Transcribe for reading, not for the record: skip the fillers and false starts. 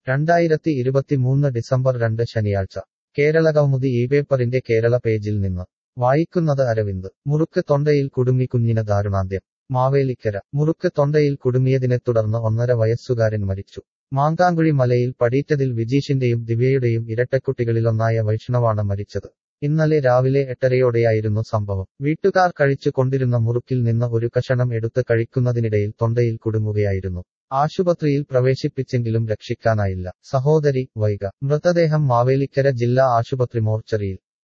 2023 December 2 ശനിയാഴ്ച കേരളകൗമുദി പേപ്പറിന്റെ കേരള പേജിൽ നിന്ന് വായിക്കുന്നത് അരവിന്ദ് മുറുക്ക് തൊണ്ടയിൽ കുടുങ്ങി കുഞ്ഞിന് ദാരുണാന്ത്യം മാവേലിക്കര മുറുക്ക് തൊണ്ടയിൽ കുടുങ്ങിയതിനെ തുടർന്ന് 1.5 വയസ്സുകാരൻ മരിച്ചു മാങ്കാങ്കുഴി മലയിൽ പടീറ്റതിൽ വിജീഷിന്റെയും ദിവ്യയുടെയും ഇരട്ടക്കുട്ടികളിലൊന്നായ വൈഷ്ണവാണ് മരിച്ചത് ഇന്നലെ രാവിലെ 8:30യോടെയായിരുന്നു സംഭവം വീട്ടുകാർ കഴിച്ചു കൊണ്ടിരുന്ന മുറുക്കിൽ നിന്ന് ഒരു കഷണം എടുത്ത് കഴിക്കുന്നതിനിടയിൽ തൊണ്ടയിൽ കുടുങ്ങുകയായിരുന്നു ആശുപത്രിയിൽ പ്രവേശിപ്പിച്ചെങ്കിലും രക്ഷിക്കാനായില്ല സഹോദരി വൈഗ മൃതദേഹം മാവേലിക്കര ജില്ലാ ആശുപത്രി മോർച്ചറിയിൽ